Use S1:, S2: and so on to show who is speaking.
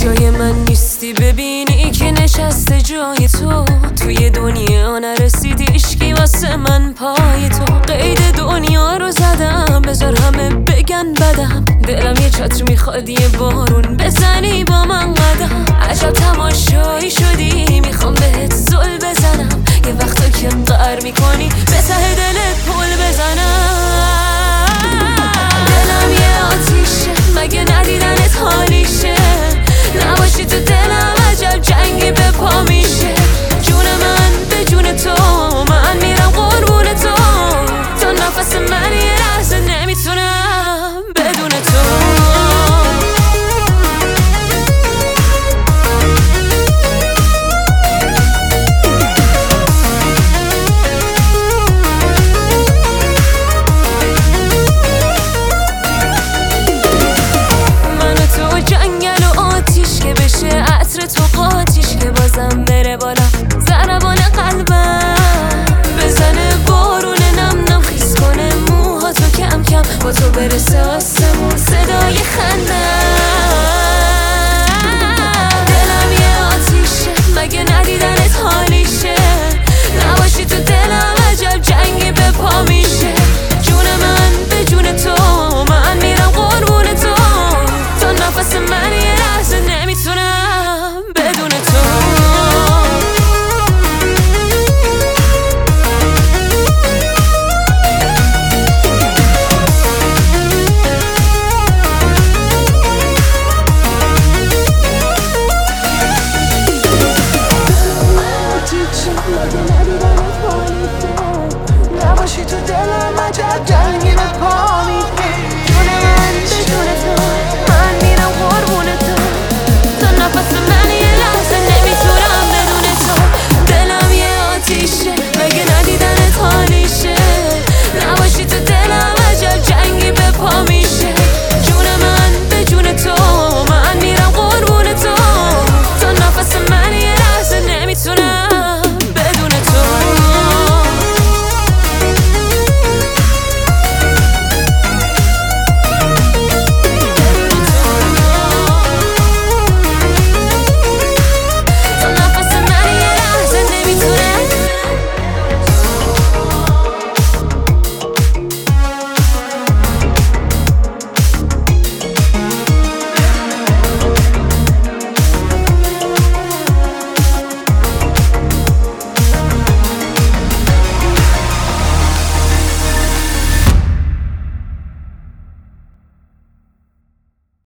S1: جای من نیستی ببینی که نشسته جای تو توی دنیا نرسیدی عشقی واسه من پای تو قید دنیا رو زدم بذار همه بگن بدم دلم یه چتر میخواد یه بارون بزنی با من قدم عجب تماشایی شدی میخوام بهت زل بزنم یه وقتا که قهر میکنی به ته دلت پل بزنم دلم یه آتیشه مگه ندیدنت حالیشه